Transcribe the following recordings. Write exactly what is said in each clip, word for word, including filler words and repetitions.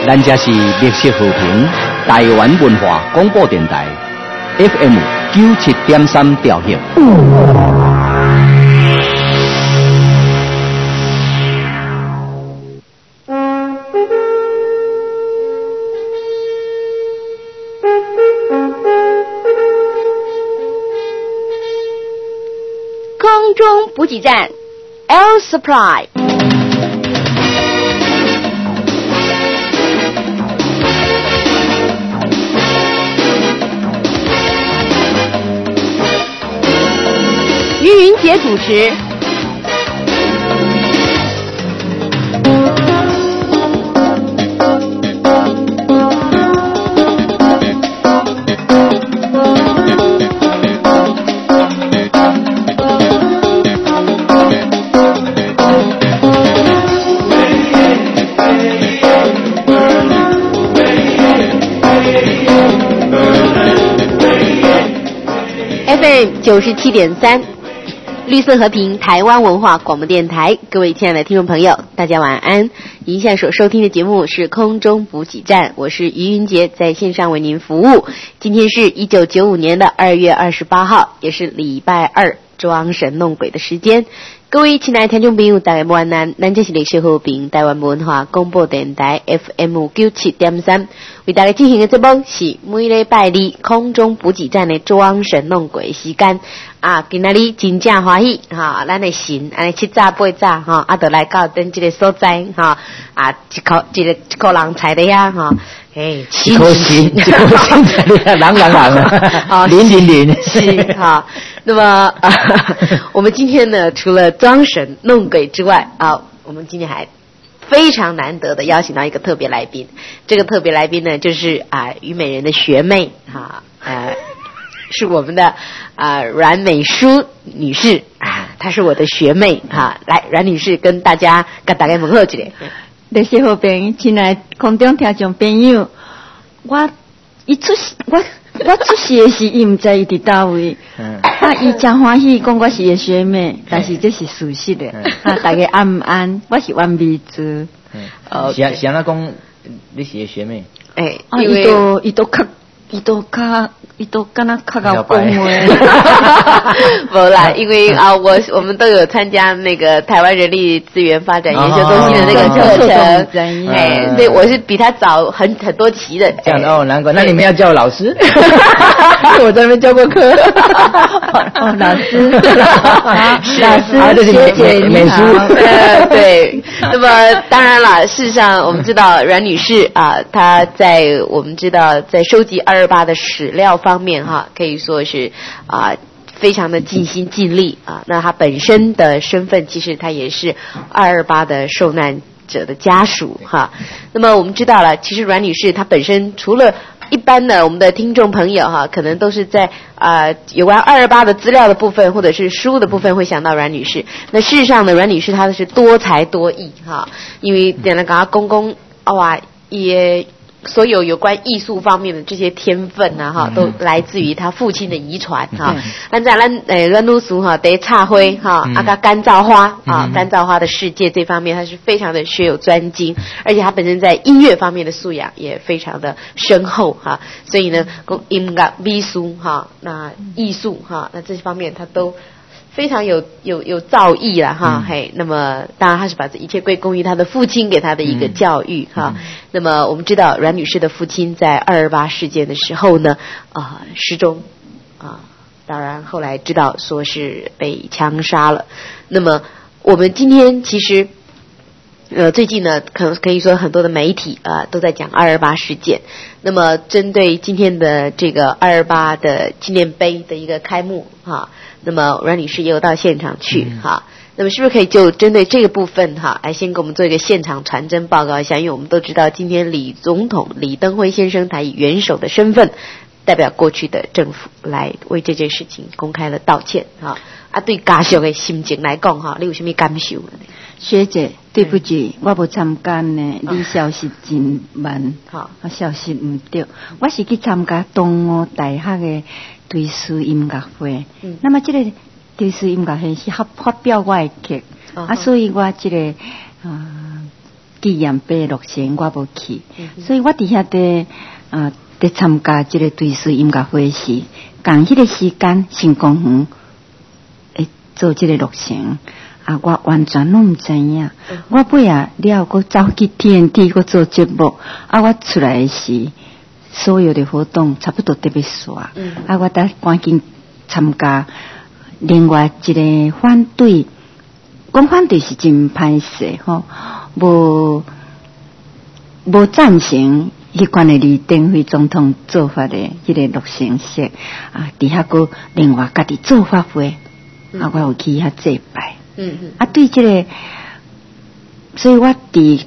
咱这是绿色和平台湾文化广播电台 F M 九七点三调响。 空中补给站 Air Supply。于云杰主持。F M 九十七点三。绿色和平台湾文化广播电台，各位亲爱的听众朋友，大家晚安。您现在所收听的节目是空中补给站，我是于云杰，在线上为您服务。今天是一九九五年的二月二十八号，也是礼拜二，装神弄鬼的时间。各位亲爱的听众朋友，大家晚安。咱这是绿色和平台湾文化广播电台 F M 九七点三，为大家进行的节目是每礼拜二空中补给站的装神弄鬼时间。啊，今仔日真正欢喜哈，咱的神安尼七早八早哈，啊，就来到等这个所在哈，啊，一口一个一口人踩的呀哈，哎， 一口心，一口心踩的呀，人人人啊，零零零是哈。那么啊，我们今天呢，除了装神弄鬼之外啊，我们今天还非常难得的邀请到一个特别来宾。这个特别来宾呢，就是啊，虞美人的学妹哈，呃。是我们的啊阮美淑女士啊，她是我的学妹啊。来，阮女士跟大家跟大家问候一下。 绿色和平，亲爱空中听众朋友，我伊出我我出世的时，伊唔知伊伫倒位，嗯、啊，伊真欢喜讲我是伊学妹，但是这是事实的。嗯、啊，大家安唔安？我是阮美珠。 嗯，哦，想想那讲你是伊学妹？ 哎， 啊，伊都伊都较。伊都较，伊都敢若较搞讲话， 无啦，因为啊，我我们都有参加那个台湾人力资源发展研究中心的那个课程，哎，所以我是比他早很很多期的。 这样哦，难怪。那你们要叫老师？我在那边教过课。 哦，老师，老师，学姐你好。 呃，对。那么当然了，事实上我们知道阮女士啊，她在我们知道在收集二二八的史料方面哈，可以说是啊非常的尽心尽力啊。那她本身的身份其实她也是二二八的受难者的家属哈。那么我们知道了，其实阮女士她本身除了一般的我们的听众朋友哈，可能都是在啊、呃、有关二二八的资料的部分或者是书的部分会想到阮女士。那事实上呢，阮女士她是多才多艺哈，因为点了刚刚公公哇也。所有有关艺术方面的这些天分啊，哈，都来自于他父亲的遗传哈。那在咱诶，咱女士哈，得插灰哈，啊个干燥花啊，干燥花的世界这方面，他是非常的学有专精，而且他本身在音乐方面的素养也非常的深厚哈。所以呢，音乐、美术哈，那艺术哈，那这方面他都。非常有有有造诣了哈、嗯、嘿，那么当然他是把这一切归功于他的父亲给他的一个教育哈、嗯。那么我们知道阮女士的父亲在二二八事件的时候呢，啊、呃、失踪啊，当然后来知道说是被枪杀了。那么我们今天其实。呃，最近呢，可能可以说很多的媒体啊、呃、都在讲二二八事件。那么，针对今天的这个二二八的纪念碑的一个开幕哈，那么阮女士也有到现场去哈。嗯、那么，是不是可以就针对这个部分哈，来先给我们做一个现场传真报告一下？因为我们都知道，今天李总统李登辉先生他以元首的身份，代表过去的政府来为这件事情公开了道歉哈。啊，对家属的心情来讲哈，你有什么感受呢？ 学姐，对不起，我无参加呢。你消息真慢， 好， 啊，消息唔对。我是去参加东吴大学的追思音乐会。嗯，那么这个追思音乐会是发发表我的剧，啊，所以我这个啊纪念碑落成我无去，嗯、所以我伫遐伫啊伫参加即个对水音乐会时，共迄个时间新公园会做即个落成。啊！我完全拢毋知影，嗯、我尾啊了，搁走去 T N T 搁做节目。啊，我出来时，所有的活动差不多都要煞。嗯、啊，我得赶紧参加。另外一个反对，讲反对是真歹势吼，无无赞成迄款的李登辉总统做法的迄个落成式啊，伫遐搁另外家己做法会，嗯、啊，我有去遐祭拜。嗯嗯，啊，对这个，所以我伫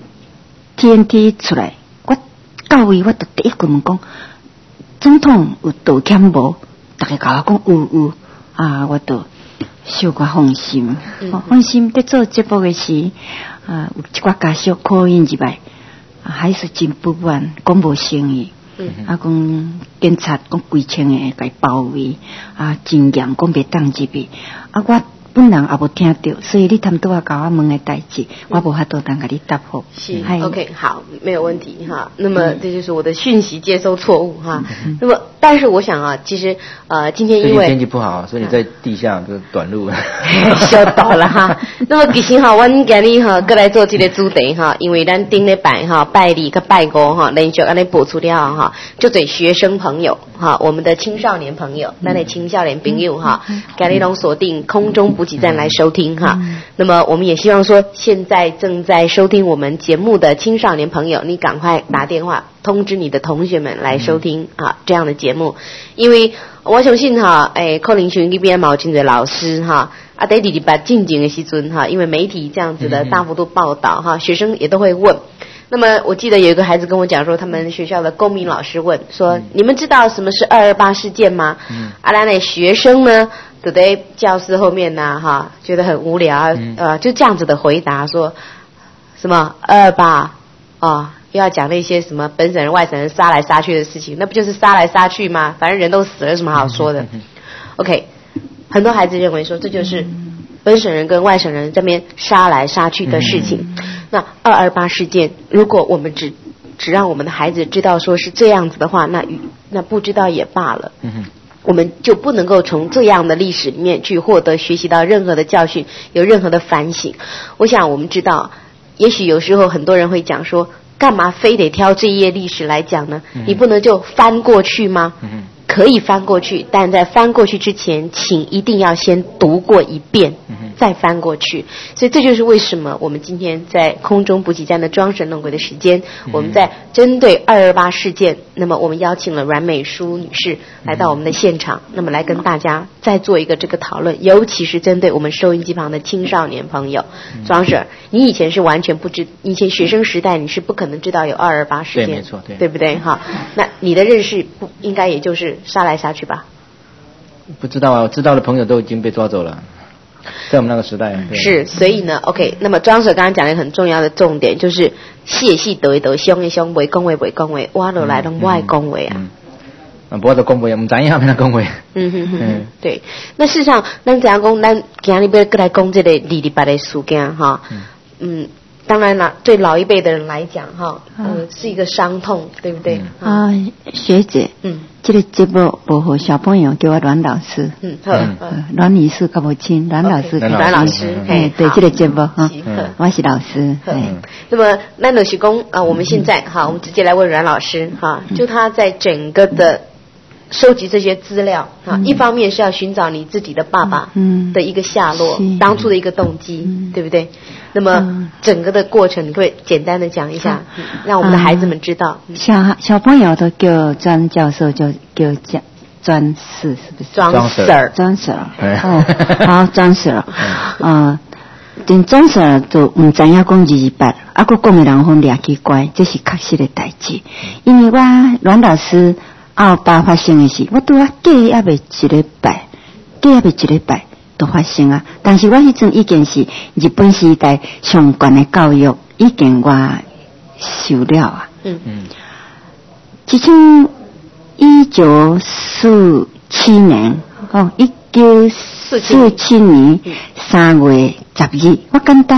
T N T 出来，我到位，我就第一句问讲，总统有道歉无？大家甲我讲有有，啊，我就小可放心，嗯嗯放心。在做节目的时，啊，有一寡家属call in入来，啊，还是真不满，讲无生意，嗯嗯啊，讲警察讲几千个甲伊包围，啊，真严，讲袂当入去，啊，我。本人也无听到，所以你他们都要搞我问的代志，我无法度当甲你答复。 是 ，OK， 好，没有问题哈。那么这就是我的讯息接收错误哈。嗯、那么，但是我想啊，其实呃，今天因为天气不好，所以你在地下就短路了， 收到了哈。那么其实哈，我今日哈过来做这个主题哈，因为咱顶礼拜哈拜二跟拜五哈连续安尼播出了哈，就对学生朋友哈，我们的青少年朋友，咱的青少年朋友哈，今日拢锁定空中补给站来收听哈。嗯、那么我们也希望说，现在正在收听我们节目的青少年朋友，你赶快打电话通知你的同学们来收听、嗯、啊这样的节目，因为我相信哈，诶，可能像那边毛巾的老师哈，啊，在礼拜进行的时阵哈，因为媒体这样子的大幅度报道哈，学生也都会问。那么我记得有一个孩子跟我讲说，他们学校的公民老师问说，嗯、你们知道什么是二二八事件吗？嗯、啊，那学生呢？都在教室后面呐、啊，哈，觉得很无聊，嗯、呃，就这样子的回答说，什么二二八啊，又要讲那些什么本省人、外省人杀来杀去的事情，那不就是杀来杀去吗？反正人都死了，有什么好说的、嗯、？OK， 很多孩子认为说这就是本省人跟外省人这边杀来杀去的事情。嗯、那二二八事件，如果我们只只让我们的孩子知道说是这样子的话，那那不知道也罢了。嗯我们就不能够从这样的历史里面去获得学习到任何的教训，有任何的反省。我想我们知道，也许有时候很多人会讲说，干嘛非得挑这一页历史来讲呢？嗯、你不能就翻过去吗？嗯可以翻过去，但在翻过去之前，请一定要先读过一遍，再翻过去。所以这就是为什么我们今天在空中补给站的装神弄鬼的时间，我们在针对二二八事件，那么我们邀请了阮美淑女士来到我们的现场，那么来跟大家再做一个这个讨论，尤其是针对我们收音机旁的青少年朋友。庄 Sir， 你以前是完全不知，以前学生时代你是不可能知道有二二八事件， 对，没错，对， 对不对？哈，那你的认识不应该也就是杀来杀去吧？ 不知道啊，我知道的朋友都已经被抓走了，在我们那个时代。 是，所以呢 ，OK， 那么庄 Sir 刚刚讲了一个很重要的重点，就是戏戏得一得，凶一凶，为恭维为恭维，挖落来都不爱恭维啊。嗯啊，不爱恭维，我们咱也要跟他恭维。 嗯哼哼，嗯，对。那事实上，咱怎样讲？咱今日要过来讲这个二二八的事件哈，嗯。嗯当然了，对老一辈的人来讲，哈，呃，是一个伤痛，对不对？ 啊、嗯，学姐，嗯，这个节目不和小朋友叫我阮老师，嗯，好，阮女士跟我亲，阮老师， 阮老师， 哎，对，这个节目哈，我是老师， 嗯。那么，那刘徐公啊，我们现在哈，我们直接来问阮老师哈，就他在整个的收集这些资料啊，一方面是要寻找你自己的爸爸的一个下落，当初的一个动机，对不对？那么整个的过程，你会简单的讲一下，嗯、让我们的孩子们知道。 嗯、小小朋友都叫专教授，就叫专专士，是不是？ 专 Sir， 专 Sir。哦，好，专 Sir。啊，真专 Sir 就唔知影讲二二八，啊，佮讲的人好掠奇怪，这是确实的代志。因为我阮老师二二八发生的事，我拄啊过也未一礼拜，过也未一礼拜。都发生啊！但是我迄阵已经是日本时代相关的教育，已经我受了啊。嗯嗯。一千一九四七年，哦，一九四七年三月十日，我简单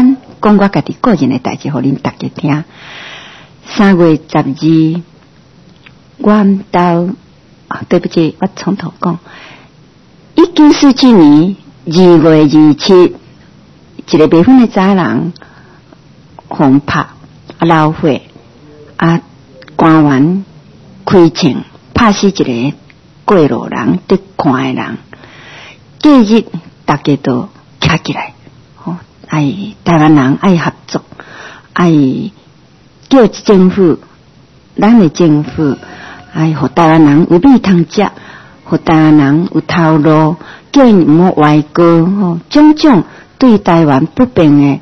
讲我家己个人的代志，互恁大家听。三月十二，我到啊，对不起，我从头讲。一九四七年二月二七，一个未婚的查人轰拍啊老伙啊官员开枪拍死一个过路人伫看的人。隔日大家都站起来，哦，爱台湾人爱合作，爱叫政府，咱的政府爱互台湾人有米通食，互台湾人有头路，叫因唔好歪歌，吼，种种对台湾不便的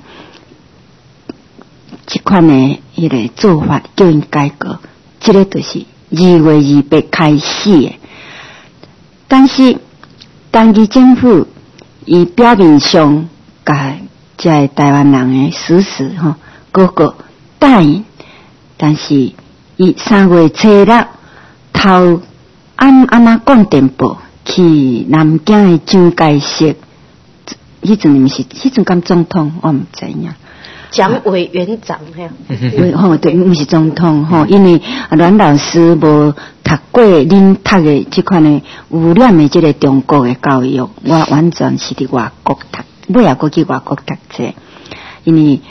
这款的迄个做法，叫因改革，这个就是二月二八开始的。但是当地政府伊表面上甲这台湾人的事实吼，个个答应，但是伊三月初六头暗暗啊讲电报去南京的蒋介石，迄阵毋是迄阵敢总统，我毋知影。 蒋委员长嘿， 吼对，毋是总统吼，因为阮老师无读过恁读的即款的污染的即个中国的教育，我完全是伫外国读，尾也过去外国读册，因为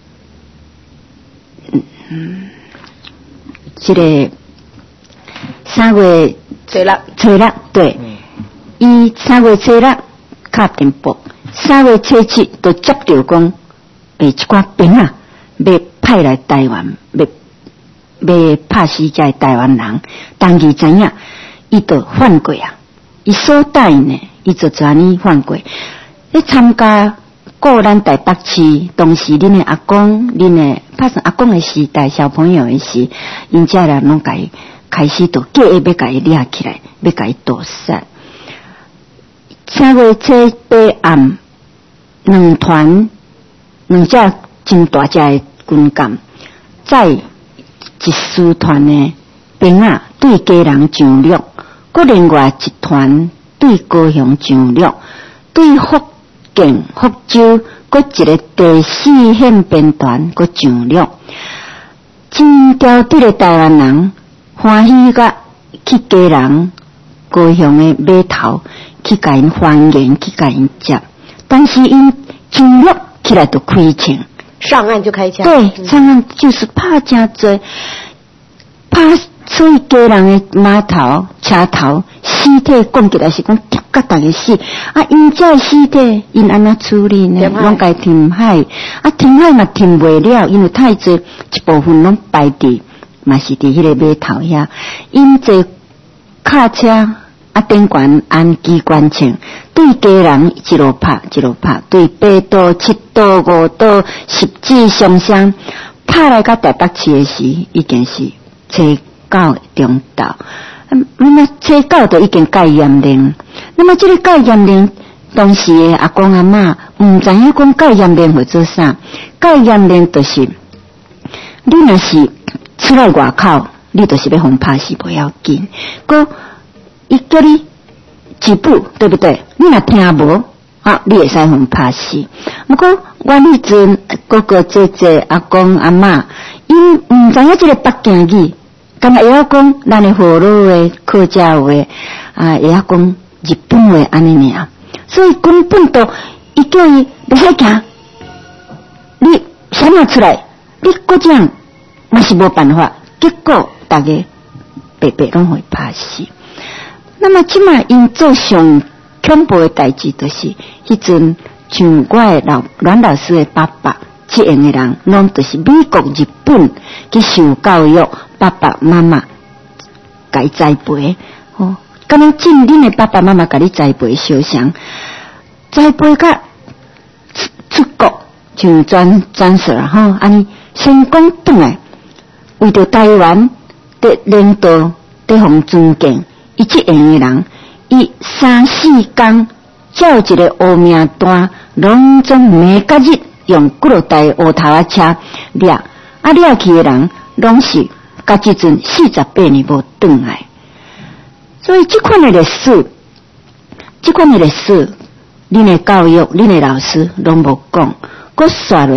嗯嗯，即个三月初六， 初六对，伊三月初六敲电报，三月初七就接到讲。诶，一寡兵啊，要派来台湾，要要拍死在台湾人。当伊知影，伊就犯过啊，伊所答应的，伊就专呢犯过。咧参加过咱台北市，当时恁的阿公，恁的拍算阿公的时代，小朋友的时，因家人拢甲伊开始就计划要甲伊抓起来，要甲伊屠杀。三月初八暗，两团。两只真大只的军舰，载一师团的兵啊对家人上陆，搁另外一团对高雄上陆，对福建福州搁一个第四宪兵团搁上陆。真条底的台湾人欢喜甲去家人高雄的码头去甲因欢迎，去甲因接，但是因上陆。起来就开枪， 上岸就开枪。 对，上岸就是拍真多，拍所以家人的码头、车头尸体讲起来是讲夹甲大家死。啊，因这尸体因安怎处理呢？拢该填海，啊，填海嘛填不了，因为太多一部分拢摆伫，嘛是伫迄个码头遐，因这卡车。啊，顶管按机关枪，对家人一路拍一路拍，对八刀、七刀、五刀、十指双双，拍来到台北市的时，已经是初九中昼。那么初九就已经戒严令。那么这个戒严令，当时的阿公阿嬷唔知影讲戒严令会做啥？戒严令就是，你若是出来外口，你就是要互拍死不要紧，个。伊叫你一步，对不对？你若听无，啊，你会使互拍死。不过我迄阵哥哥姐姐阿公阿嬷，因毋知影即个北京语，敢若会晓讲咱的河洛话、客家话，啊，会晓讲日本话安尼尔，所以根本都伊叫伊袂使行，你闪了出来，你各种嘛是无办法，结果大家白白拢会拍死。那么即马因做上恐怖的代志，就是迄阵像我的老阮老师的爸爸，这样的人，拢就是美国、日本去受教育，爸爸妈妈甲伊栽培，哦，敢若真恁的爸爸妈妈甲你栽培相像，栽培甲出出国，像转转世吼，安尼成功转来，为着台湾的领导的互尊敬。伊这样的人，伊三四天照一个黑名单，拢总每个日用几落台乌头啊车掠，啊掠去的人，拢是甲即阵四十八年无转来。所以这款的历史，这款的历史，恁的教育，恁的老师拢无讲，佫刷落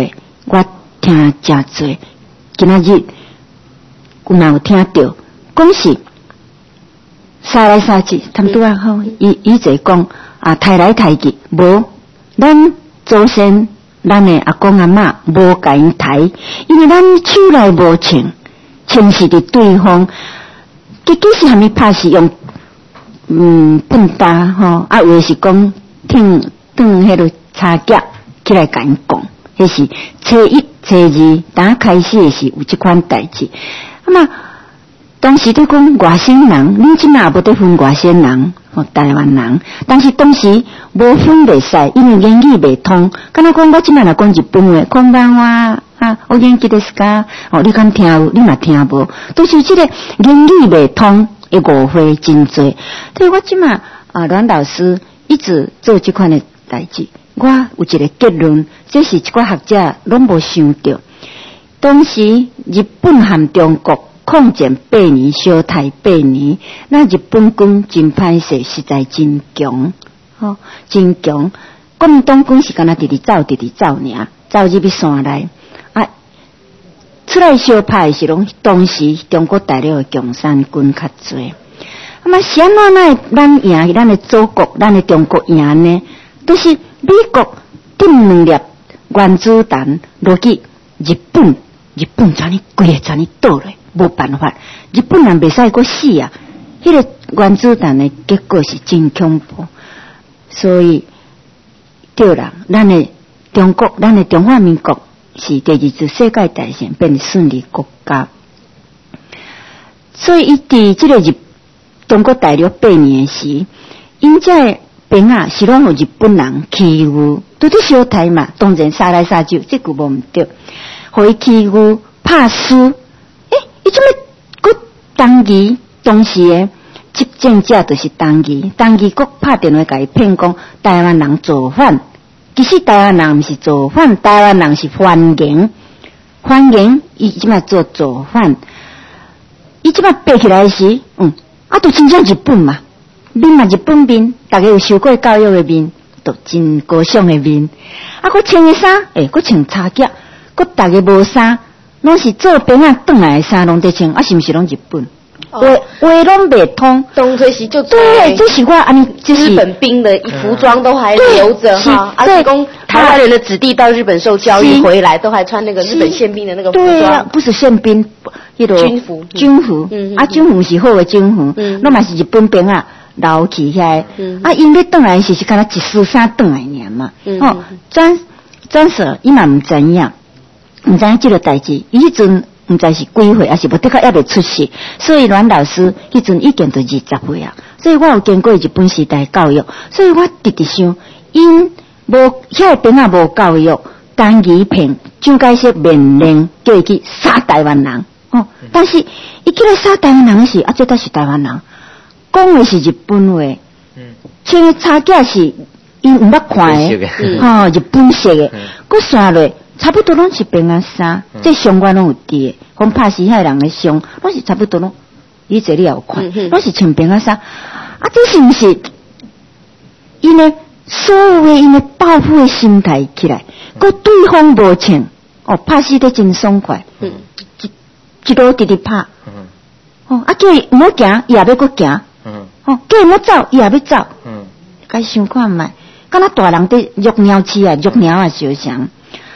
我听真多，今仔日有嘛有听到，讲是杀来杀去，他们拄啊好，伊伊在讲啊，抬来抬去，无咱祖先。咱的阿公阿嬷无甲因抬，因为咱手内无穿，穿是伫对方。结果是虾米拍是用嗯笨搭吼，啊有的是讲听当迄个差价起来甲因讲，迄是初一初二当开始的是有即款代志。那么当时在讲外省人，恁即马无得分外省人。台湾人，但是当时无分袂使，因为言语袂通。敢若讲我即摆若讲日本话，空班话啊，我言记得是噶，哦，你敢听有？你嘛听无？都是即个言语袂通的误会真多。所以我即摆啊，阮老师一直做即款的代志，我有一个结论，这是一寡学者拢无想到。当时日本和中国。抗战八年，小台八年，那日本军真歹势，实在真强，吼、哦，真强。国民党军是干那直直走，直直走尔，走入去山内。啊，出来相拍是拢当时中国大陆的共产军较侪。那么啥物奈咱赢，咱的祖国，咱的中国赢呢？都是美国订两粒原子弹落去日本，日本怎呢规个怎呢倒咧？无办法，日本人袂使阁死啊！迄、那个原子弹的结果是真恐怖，所以对啦，咱的中国，咱的中华民国是第二次世界大战变顺利国家，所以伊伫即个日中国大陆八年时，因这兵啊是拢互日本人欺负，拄伫小台嘛，当然杀来杀去，这句无毋对，互伊欺负拍输。伊即么佫当期当时诶执政者就是当期，当期佫拍电话甲伊骗讲台湾人造反，其实台湾人毋是造反，台湾人是欢迎，欢迎伊即么做造反，伊即么爬起来时，嗯，啊，都真正日本嘛，面嘛日本面，大家有受过教育诶面，都真高尚诶面，啊，佫穿诶衫，诶，佫穿差脚，佫大家无衫。拢是做兵啊，转来的衫拢在穿，啊是毋是拢日本？话话拢袂通， 当初时就对，这是我安尼，就是日本兵的服装都还留着哈，而且讲台湾人的子弟到日本受教育回来，都还穿那个日本宪兵的那个服装， 对啊，不是宪兵，迄个军服， 军服，啊军服是好的军服，那嘛是日本兵啊留起遐，啊因咧转来时是敢若一丝衫转来尔嘛，哦，转转说伊嘛毋知影。毋知影即个代志，伊迄阵毋知是几岁，还是无的确还未出世，所以阮老师迄阵已经都二十岁啊。所以我有经过日本时代教育，所以我直直想，因无遐个兵啊无教育，单语骗蒋介石命令叫伊去杀台湾人，哦，但是伊起来杀台湾人时，啊，这都是台湾人，讲的是日本话，嗯，穿的差价是因毋捌看的，吼，日本式的，佮刷落。差不多拢是平安衫，嗯、这相关拢有伫，恐怕是遐人的相，拢是差不多拢，你这里也有看，拢、嗯、是穿平安衫。啊，这是毋是因为所有的因为报复的心态起来，佮、嗯、对方无穿，哦，拍死得真爽快，嗯，一一路直直拍，嗯，哦，啊叫伊毋好行，伊也要佮行，嗯，哦，叫伊毋好走，伊也要走，嗯，该想看觅，敢若大人伫虐鸟鼠啊，虐鸟啊，相像。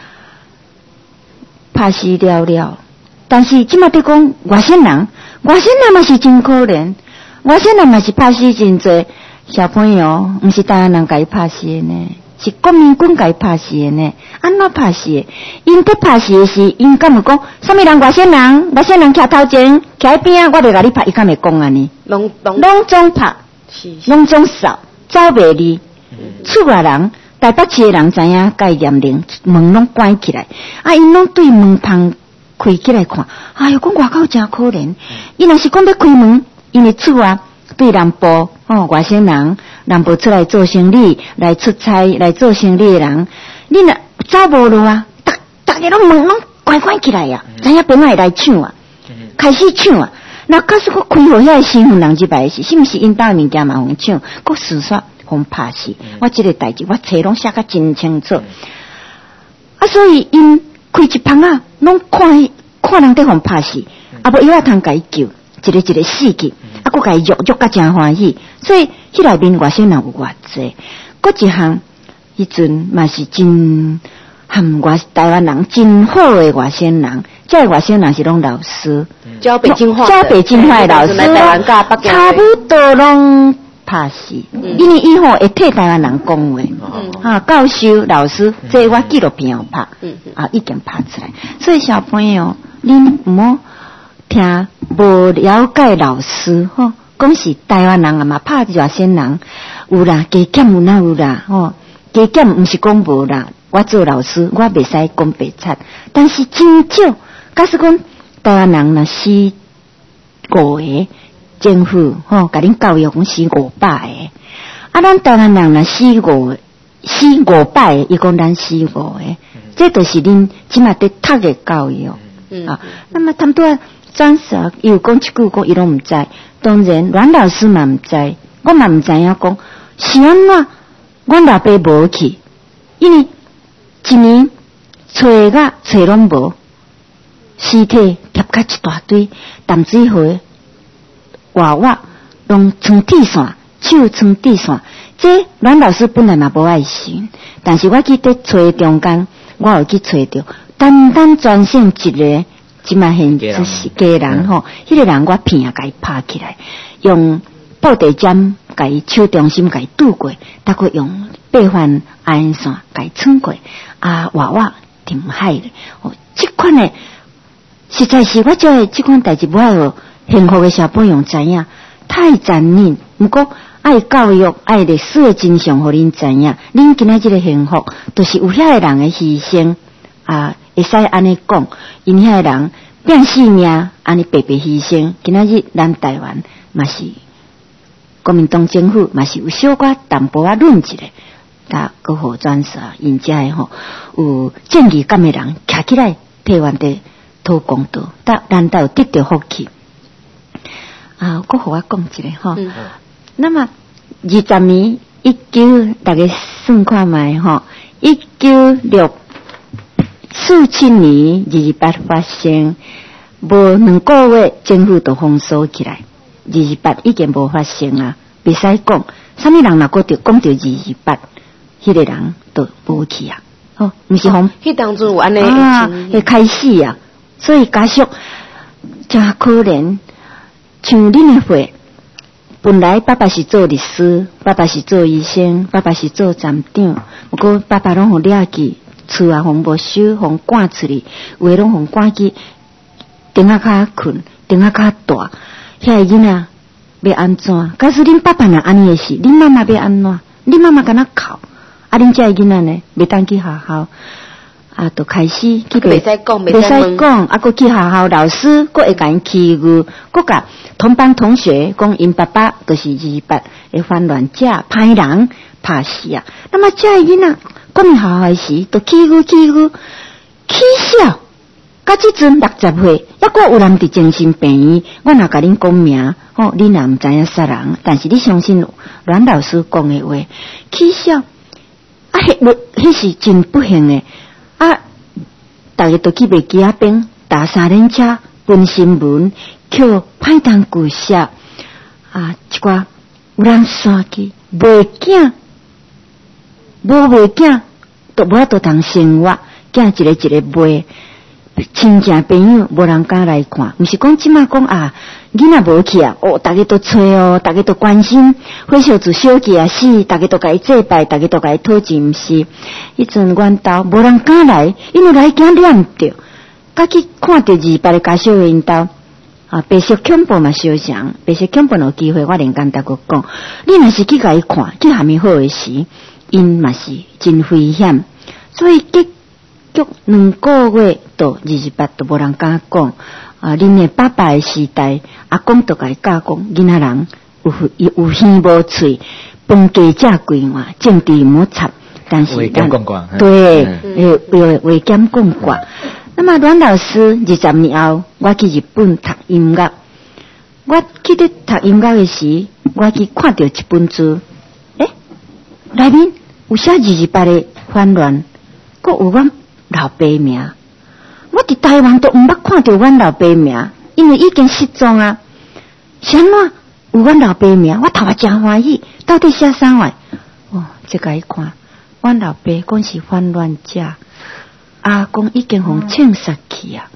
拍死了了，但是即马伫讲外省人，外省人嘛是真可怜，外省人嘛是拍死真侪小朋友，毋是台湾人甲伊拍死的呢，是国民军甲伊拍死的呢。安怎拍死的？因伫拍死的是，因敢会讲，啥物人外省人，外省人徛头前，徛喺边啊，我袂甲你拍，伊敢会讲安尼？ 拢拢拢总拍，拢总扫，走袂离，厝外人。台北市的人知影该严令，门拢关起来，啊，因拢对门旁开起来看，哎哟，讲外口真可怜。伊若是讲要开门，因为厝啊对南部哦，外省人南部出来做生意、来出差、来做生意的人，你若走无路啊，逐逐个拢门拢关关起来呀、啊，知影边会来抢啊，开始抢啊。那假使佫开互遐个身份人入来是，是毋是因兜物件嘛互抢，佫厮杀。互拍死，我即个代志我册拢写甲真清楚，啊，所以因开一旁啊，拢看看人在互拍死，啊无伊啊通甲伊救，一个一个死去，啊佫甲伊喐喐甲真欢喜，所以迄内面外省人有偌济，佫一项迄阵嘛是真含外台湾人真好的外省人，这外省人是拢老师， 教北京话， 教北京话的老师，差不多拢拍死，嗯、因为以后会替台湾人讲话，嗯、啊，教授老师，嗯、这我纪录片有拍，嗯、啊，已经拍出来。所以小朋友，恁唔好听无了解老师吼，讲是台湾人啊嘛，拍外省人有啦，加减有哪有啦，吼，加减唔是讲无啦。我做老师，我袂使讲白贼，但是真少。假使讲台湾人若死五个。政府吼，甲恁教育讲死五百个，啊，咱台湾人若死五死五百个，伊讲咱死五个，这就是恁即马伫读的教育、嗯、啊。那么他们都暂时有讲一句讲，伊拢毋知。当然，阮老师嘛毋知，我嘛毋知影讲是安怎。阮老爸无去，因为一年找个找拢无，尸体夹甲一大堆淡水河。娃娃用穿地线，手穿地线，这阮老师本来嘛无爱心，但是我去伫找中间，我有去找着，单单专线一个，即嘛现就是家人吼，迄、嗯、个人我片啊，甲伊拍起来，用布袋针甲伊手中心甲伊拄过，再过用八番阿因线甲伊穿过，啊娃娃挺害的，哦，即款的实在是我做的即款代志不爱哦。幸福的小朋友知影太残忍，不过爱教育、爱历史的真相，互恁知影。恁今仔日个幸福，就是有遐个人的牺牲啊，会使安尼讲，因遐个人拼性命，安尼白白牺牲。今仔日咱台湾嘛是国民党政府嘛是有小可淡薄仔论一下，甲个互转说，因遮个吼有正义感的人徛起来替阮哋讨公道，但难道得到福气？啊，我和我讲一个哈、嗯，那么二十年一九，大家算看卖哈，一九六四七年二二八发生，无两个月政府就封锁起来，二二八已经无发生啊，袂使讲，啥物人若个着讲着二二八，迄个人就无去啊，哦，毋是讲， 迄、哦、当中有安尼啊，会开始啊，所以家属真可怜。像恁的会，本来爸爸是做律师，爸爸是做医生，爸爸是做站长，不过爸爸拢互掠去，厝啊互无收，互赶出去，有诶拢互赶去，顶下骹困，顶下骹大，遐个囡仔要安怎？假使恁爸爸若安尼诶事，恁妈妈要安怎？恁妈妈敢若哭，啊恁遮个囡仔呢，袂当去学校。啊，就开始去袂使讲， 袂使讲，啊，佮去学校老师，佮会甲因欺负，佮甲同班同学讲，因爸爸就是二八会犯乱者、歹人、拍死啊。那么这囡仔，国民学校诶时，就欺负欺负，起笑。到即阵六十岁，抑佮有人伫精神病院，我若甲恁讲名，吼、哦，恁若毋知影杀人，但是你相信阮老师讲诶话，起笑，啊，迄迄是真不幸诶。啊！大家都去卖机仔边打三轮车，分新闻，捡歹当旧色啊！一寡有人刷去卖囝，无卖囝，都无法度通生活，囝一个一个卖，亲戚朋友无人敢来看，毋是讲即马讲啊，囡仔无去啊，哦，大家都催哦，大家都关心，火烧做小姐啊死，大家都甲伊祭拜，大家都甲伊讨钱，毋是？迄阵阮兜无人敢来，因为来惊念着，甲去看着二八的家属因兜啊，白色恐怖嘛相像，白色恐怖有机会我连简单个讲，你若是去甲伊看，去下面好诶时，因嘛是真危险，所以结局两个月到二十八都无人敢讲。啊！恁诶爸爸诶时代，阿公都甲伊教讲，囡仔人有有有耳无喙，饭加食规碗，政治莫插。但是咱对，有有会减讲过。那么阮老师二十年后，我去日本读音乐。我去咧读音乐诶时，我去看到一本书，诶、欸，内面有写二十八个反乱，佮有阮老爸名。 我伫台湾都毋捌看到阮老爸名，因为已经失踪啊。啥么有阮老爸名？我头啊真欢喜，到底写啥话？哦，这个一看，阮老爸讲是反乱者，阿公已经互枪杀去啊！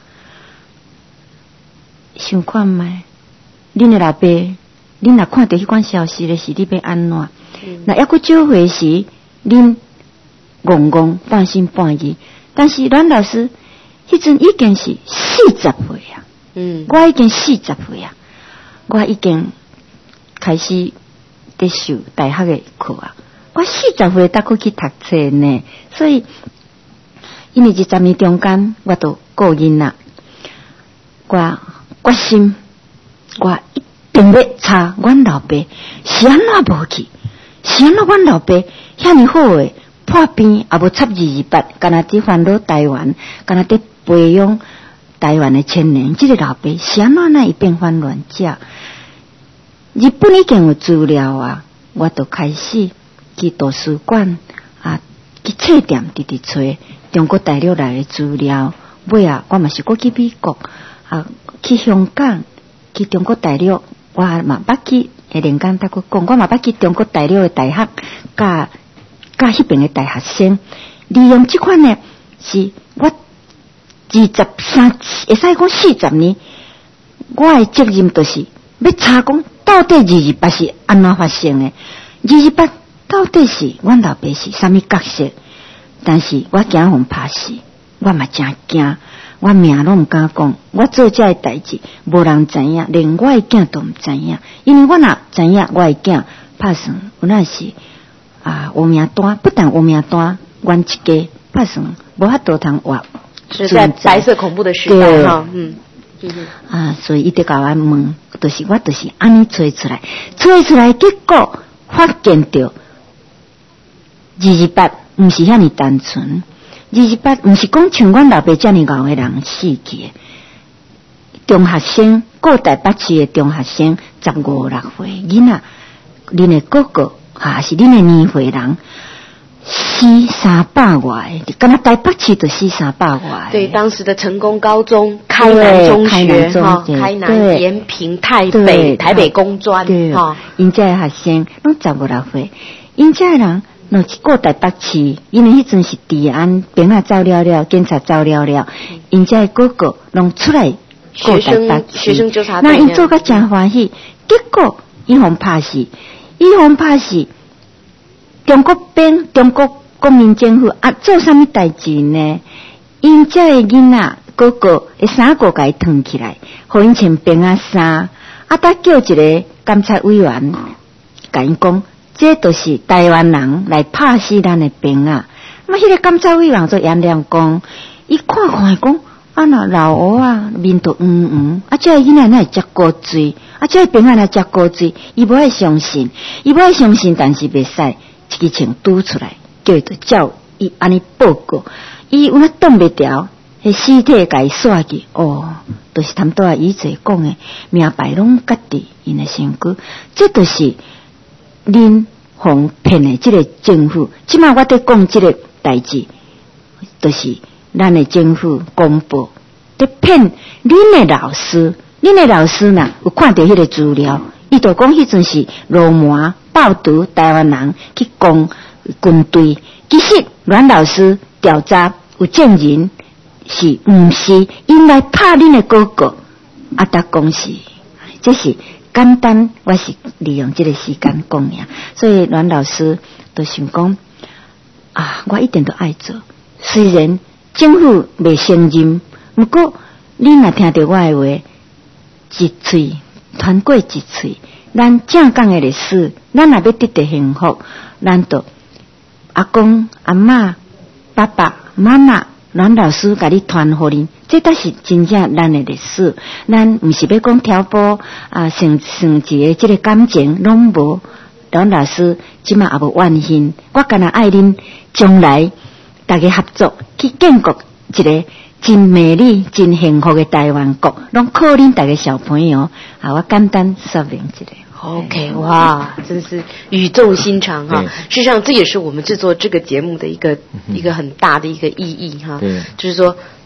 想看觅，恁的老爸，恁若看到迄款消息的是你要安怎？那抑佫少回时，恁戆戆半信半疑，但是阮老师迄阵已经是四十岁啊，嗯，我已经四十岁啊，我已经开始在受大学的课啊，我四十岁才去去读册呢，所以因为这十年中间，我都顾囡仔，我决心，我一定要查阮老爸是安怎无去，是安怎阮老爸遐尼好诶。破病也无插二二八，干那只烦恼台湾，干那在培养台湾的青年。这个老爸是安怎那一变反乱者？日本已经有资料啊，我都开始去图书馆啊，去册店直直找中国大陆来的资料。尾啊，我嘛是过去美国啊，去香港，去中国大陆，我嘛捌去。下连讲他佫讲，我嘛捌去中国大陆的大学，甲。甲迄边的大学生利用这款呢，是我二十三，会使讲四十年，我的责任就是要查讲到底二二八是安怎发生的，二二八到底是阮老爸是啥物角色？但是我惊互拍死，我嘛真惊，我命拢毋敢讲，我做这个代志无人知影，连我的囝都毋知影，因为我若知影我的囝拍算有那是。啊，有名单不但有名单，冤一家拍算无法度通活。 是在白色恐怖的时代哈，嗯， 啊，所以伊就甲我问，就是我就是安尼找出来，找出来结果发现到二二八毋是遐尼单纯，二二八毋是讲像阮老爸遮尼敖诶人死去，中学生过台北市诶中学生十五六岁囡仔，恁诶哥哥。啊，是恁的年岁人，死三百外，敢若台北市就死三百外。 对，当时的成功高中、开南中学、哈、开南、延平、台北、台北工专， 哈，因这学生拢十五六岁，因这人若是过台北市，因为迄阵是治安兵啊走了了，警察走了了，因这哥哥拢出来过台北市， 学生纠察队， 那因做个真欢喜，结果伊互拍死。伊互拍死，中国兵、中国国民政府啊，做啥物代志呢？因这个囡仔哥哥会三个甲伊烫起来，互因穿兵啊衫，啊，搭叫一个监察委员，甲因讲，这都是台湾人来拍死咱的兵啊。那迄个监察委员做颜亮讲，伊看看讲。啊，那老乌啊，面都黄黄，啊，这个囡仔哪会食古水？啊，这个病仔哪食古水？伊无爱相信，伊无爱相信，但是袂使一支枪拄出来，叫伊就照伊安尼报告，伊有那挡袂牢，迄尸体甲伊刷去，哦，都、就是他们都啊以前讲的，命牌拢家己因的身躯，这就是恁互骗的这个政府。即马我在讲这个代志，就是。咱的政府公布在骗恁的老师，恁的老师呐有看到迄个资料，伊就讲迄阵是罗马暴徒台湾人去攻军队，其实阮老师调查有证人是毋是因来拍恁的哥哥，啊，达讲是，这是简单，我是利用这个时间讲呀，所以阮老师就想讲啊，我一定都爱做，虽然。政府未承认，不过恁若听到我的话，一喙传过一喙，咱正港的历史，咱若要得到幸福，咱就阿公、阿嬷、爸爸妈妈、阮老师甲你传互恁，这才是真正咱的历史。咱毋是要讲挑拨啊，生生一个这个感情拢无。阮老师即马也无怨恨，我干那爱恁将来。大家合作去建国一个真美丽、真幸福的台湾国，拢靠恁大家小朋友啊！我简单说明一下。 OK， 哇，真是语重心长哈！事实上，这也是我们制作这个节目的一个、嗯、一个很大的一个意义哈。对，就是说，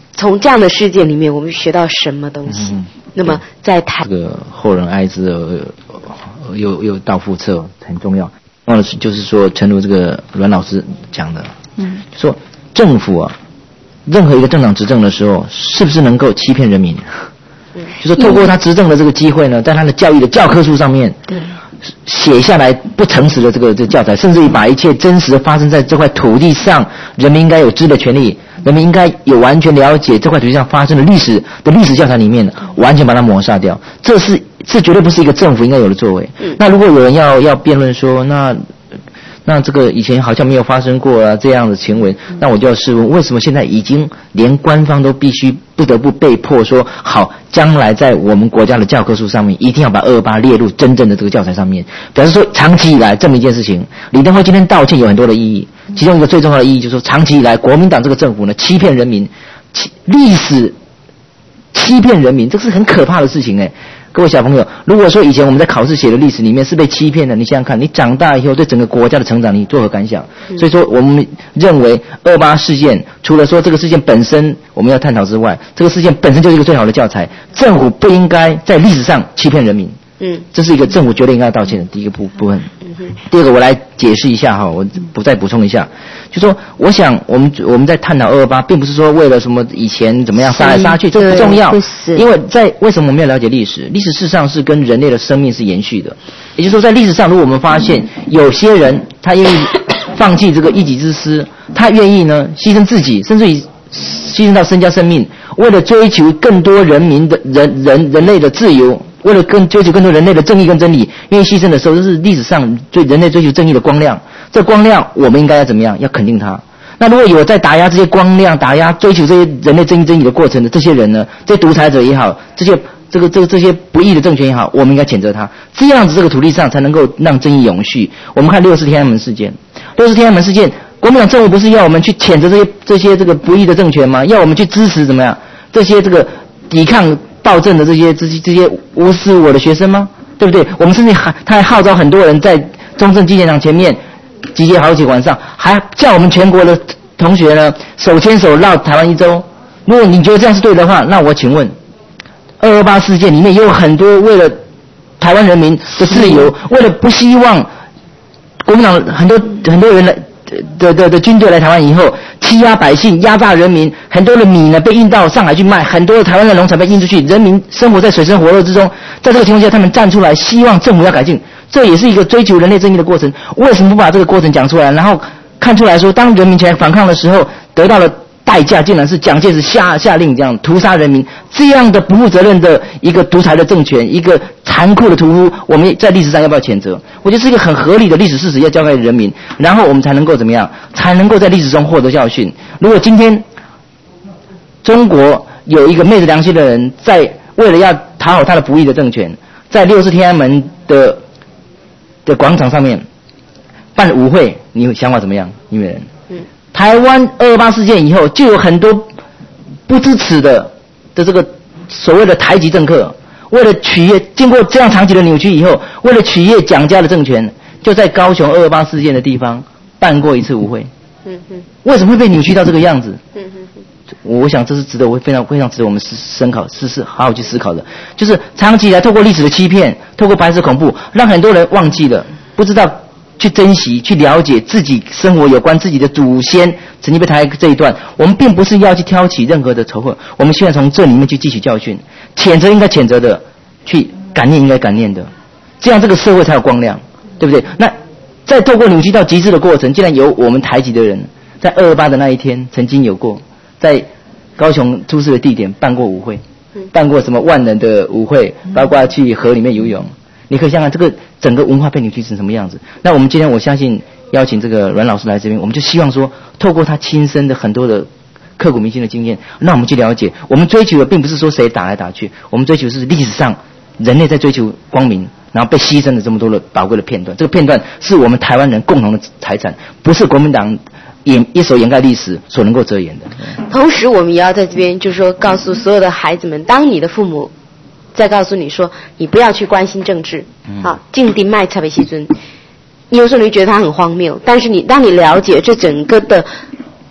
从这样的事件里面，我们学到什么东西？嗯、那么在谈这个后人哀之而又又道复辙很重要。重要的是就是说，诚如这个阮老师讲的，嗯，说政府啊，任何一个政党执政的时候，是不是能够欺骗人民？嗯，就是透过他执政的这个机会呢，在他的教育的教科书上面，对。写下来不诚实的这个这个教材，甚至于把一切真实的发生在这块土地上，人民应该有知的权利，人民应该有完全了解这块土地上发生的历史的历史教材里面，完全把它抹杀掉。这是这绝对不是一个政府应该有的作为。嗯、那如果有人要要辩论说，那那这个以前好像没有发生过啊这样的行为，那我就要试问，为什么现在已经连官方都必须不得不被迫说好，将来在我们国家的教科书上面一定要把二二八列入真正的这个教材上面，表示说长期以来这么一件事情，李登辉今天道歉有很多的意义，其中一个最重要的意义就是说，长期以来国民党这个政府呢欺骗人民，欺历史欺骗人民，这是很可怕的事情哎。各位小朋友，如果说以前我们在考试写的历史里面是被欺骗的，你想想看，你长大以后对整个国家的成长你作何感想？嗯、所以说我们认为二八事件除了说这个事件本身我们要探讨之外，这个事件本身就是一个最好的教材，政府不应该在历史上欺骗人民。嗯，这是一个政府绝对应该道歉的第一个部部分。嗯哼。第二个我来解释一下哈，我不再补充一下，就说我想我们我们在探讨二二八，并不是说为了什么以前怎么样杀来杀去，这不重要。不是。因为在为什么我们要了解历史？历史事实上是跟人类的生命是延续的，也就是说在历史上，如果我们发现有些人他愿意放弃这个一己之私，他愿意呢牺牲自己，甚至于牺牲到身家性命，为了追求更多人民的人人人类的自由。为了更追求更多人类的正义跟真理，愿意牺牲的时候，这是历史上对人类追求正义的光亮。这光亮，我们应该要怎么样？要肯定它。那如果有在打压这些光亮、打压追求这些人类正义真理的过程的这些人呢，这些独裁者也好，这些这个这个这些不义的政权也好，我们应该谴责他。这样子，这个土地上才能够让正义永续。我们看六四天安门事件，六四天安门事件，国民党政府不是要我们去谴责这些这些这个不义的政权吗？要我们去支持怎么样？这些这个抵抗暴政的这些这些这些无私我的学生吗？对不对？我们甚至还他还号召很多人在中正纪念堂前面集结好几个晚上，还叫我们全国的同学呢手牵手绕台湾一周。如果你觉得这样是对的话，那我请问，二二八事件里面也有很多为了台湾人民的自由，为了不希望国民党很多很多人来的的的军队来台湾以后欺压百姓、压榨人民，很多的米呢被运到上海去卖，很多的台湾的农产被运出去，人民生活在水深火热之中。在这个情况下，他们站出来，希望政府要改进，这也是一个追求人类正义的过程。为什么不把这个过程讲出来，然后看出来说，当人民起来反抗的时候，得到了代价竟然是蒋介石下下令这样屠杀人民，这样的不负责任的一个独裁的政权，一个残酷的屠夫，我们在历史上要不要谴责？我觉得是一个很合理的历史事实要交给人民，然后我们才能够怎么样？才能够在历史中获得教训。如果今天中国有一个昧着良心的人，在为了要讨好他的不义的政权，在六四天安门的的广场上面办舞会，你想法怎么样？因为人。嗯。台湾二二八事件以后，就有很多不支持的的这个所谓的台籍政客，为了取悦，经过这样长期的扭曲以后，为了取悦蒋家的政权，就在高雄二二八事件的地方办过一次舞会。嗯哼。为什么会被扭曲到这个样子？嗯哼哼。我想这是值得我非常非常值得我们思思考、思思好好去思考的，就是长期以来透过历史的欺骗，透过白色恐怖，让很多人忘记了，不知道去珍惜、去了解自己生活有关自己的祖先曾经被台这一段。我们并不是要去挑起任何的仇恨，我们现在从这里面去汲取教训，谴责应该谴责的，去感念应该感念的，这样这个社会才有光亮，对不对？那在透过扭曲到极致的过程，竟然有我们台籍的人在二二八的那一天曾经有过在高雄出事的地点办过舞会，办过什么万人的舞会，包括去河里面游泳。你可以想想这个整个文化被扭曲成什么样子。那我们今天我相信邀请这个阮老师来这边，我们就希望说透过他亲身的很多的刻骨铭心的经验，让我们去了解，我们追求的并不是说谁打来打去，我们追求的是历史上人类在追求光明，然后被牺牲了这么多的宝贵的片段。这个片段是我们台湾人共同的财产，不是国民党掩一手掩盖历史所能够遮掩的。 同时我们也要在这边就是说告诉所有的孩子们，当你的父母再告诉你说你不要去关心政治，好，静定卖差别西尊，你有时候你会觉得他很荒谬，但是你当你了解这整个的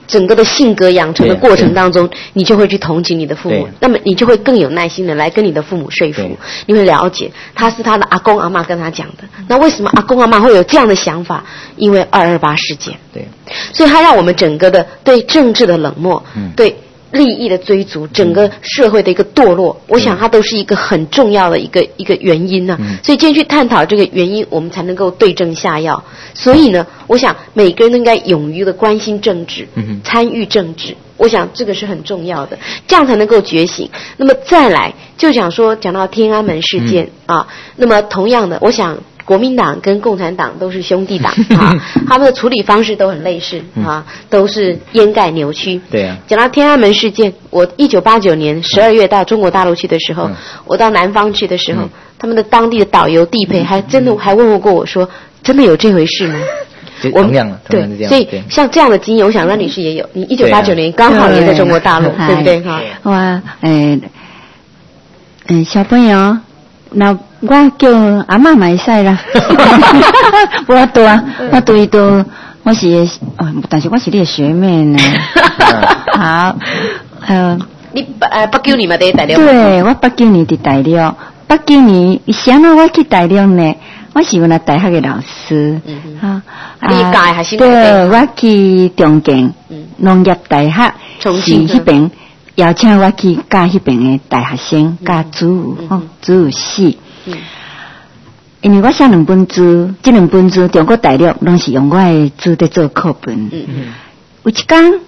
整个的性格养成的过程当中，你就会去同情你的父母，那么你就会更有耐心的来跟你的父母说服，你会了解他是他的阿公阿嬷跟他讲的。那为什么阿公阿嬷会有这样的想法？因为二二八事件， 对， 所以他让我们整个的对政治的冷漠，嗯、对利益的追逐，整个社会的一个堕落，嗯、我想它都是一个很重要的一个一个原因呢、啊。嗯、所以今天去探讨这个原因，我们才能够对症下药。所以呢，我想每个人都应该勇于的关心政治，嗯、参与政治。我想这个是很重要的，这样才能够觉醒。那么再来就讲说，讲到天安门事件、嗯、啊，那么同样的，我想国民党跟共产党都是兄弟党啊，他们的处理方式都很类似啊，都是掩盖扭曲。 对啊。 讲到天安门事件，我一九八九年十二月到中国大陆去的时候，嗯、我到南方去的时候，嗯、他们的当地的导游地陪还真的还问过我说：“真的有这回事吗？” 我同样了， 对，所以像这样的经验，我想阮女士也有。你一九八九年刚好也在中国大陆，对不对？哈， 我诶，嗯，小朋友，那我叫阿嬷买使啦。我多啊，我对都我是哦，但是我是你的学妹呢。好，呃， 你呃八九年嘛在大陆？ 对，我八九年在大陆，八九年啥呢？我去大陆呢？我是我那大学的老师，嗯、啊， 你教还是对，我去重庆农业大学， 重庆那边邀请我去教那边的大学生教主语，哦，主语系。嗯、因为我写两本书，这两本书中国大陆拢是用我的书在做课本。嗯嗯、有一天，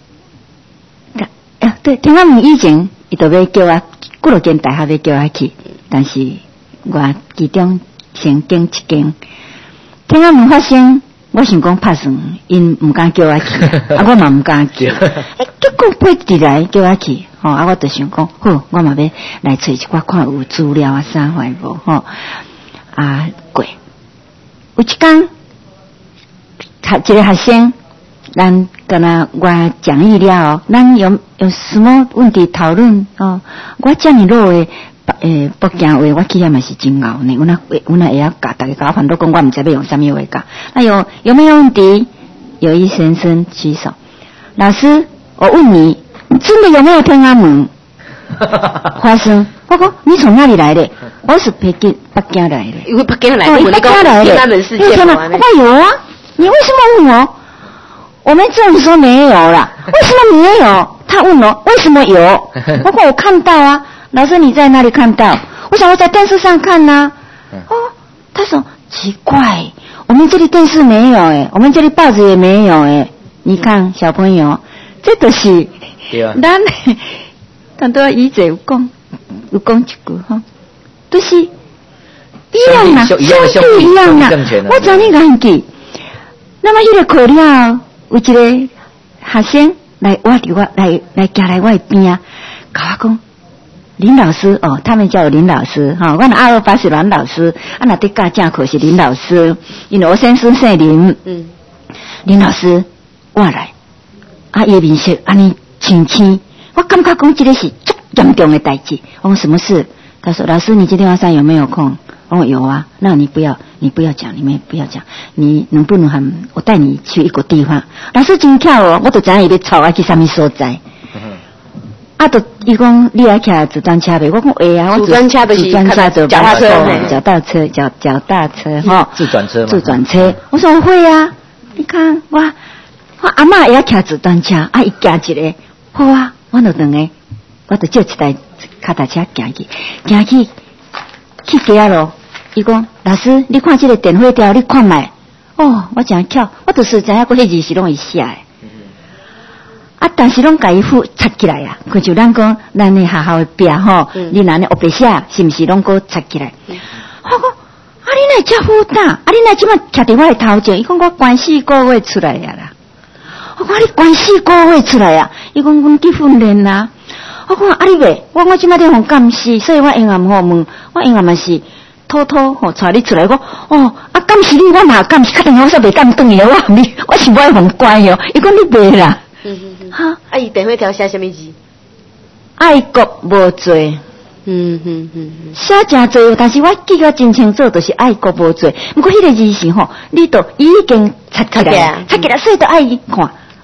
啊，对，天安门以前，伊就要叫我，几落间大学要叫我去，但是我其中。先经一间，天安门发生，我想讲拍算，因唔敢叫我去，啊我嘛唔敢去，哎，结果八日来叫我去，吼、哦，啊我就想讲，好，我嘛要来找一寡看有资料啊啥货无，吼，啊过，有一天，他一个学生，咱跟他我讲义了，咱有有什么问题讨论哦，我这么弱的。诶，北京话我去遐嘛是真熬呢，我那我那也要教大家教反正讲我唔知要用什么话教。那有有没有问题？有一先生举手，老师，我问你，真的有没有天安门发生？我说你从哪里来的？我是北京北京来的。 因为北京来的， 哦、北京来的。 天安门事件吗？ 我有啊，你为什么问我？我们政府说没有啦，为什么没有？他问我为什么有？我说我看到啊。老师，你在哪里看到？我想我在电视上看呐、啊。哦，他说奇怪，我们这里电视没有诶，我们这里报纸也没有诶。你看小朋友，这都是，咱很多医者有讲，有讲一句哈，都是一样啦，兄弟一样啦。我讲你讲记，那么一个课了，有一个学生来我伫我来来行来我的边啊，跟我讲。林老师哦，他们叫我林老师哈，我的二二八是阮老师，啊那对教正课是林老师，因为我先生姓林，嗯，林老师我来，啊伊面色安尼青青，我感觉讲这个是足严重的代志。我说什么事？他说老师你今天晚上有没有空？我说有啊，那你不要你不要讲，你们不要讲，你能不能喊我带你去一个地方？老师真巧哦，我都知影伊咧吵我去什么所在。啊，都伊讲你来骑子弹车呗，我讲会啊，我子弹车就是子弹车的脚踏车、 脚踏车、脚脚踏车哈， 自转车嘛， 自转车。我说我会啊，你看我我阿嬷也要骑子弹车，啊，伊行一个，好啊，我就两个，我就借一台脚踏车行去，行去去街咯。伊讲老师，你看这个电火条，你看卖哦，我真巧，我就是知影过迄字是拢会写的。啊！但是拢甲伊付插起来啊，可就咱讲咱的学校的壁吼，嗯、你那呢黑白写是毋是拢个插起来？嗯、我讲啊，你哪遮好大？啊，你哪即摆徛伫我的头前？伊讲我关四个月出来呀啦。我讲你关四个月出来啊？伊讲阮去训练啦。我讲啊，你袂？我我即摆伫互监视，所以我阴暗吼问，我阴暗嘛是偷偷吼带你出来。我哦啊，监视你，我嘛监视，确定我说袂敢转去，我你我是我互乖哦。伊讲你袂啦。 嗯嗯嗯，哈，啊，伊电火条写什么字？ 爱国无罪。 嗯嗯嗯， 写真多，但是我记得真清楚，就是爱国无罪。不过迄个字是吼，你都已经插起来，插起来，所以都爱伊看。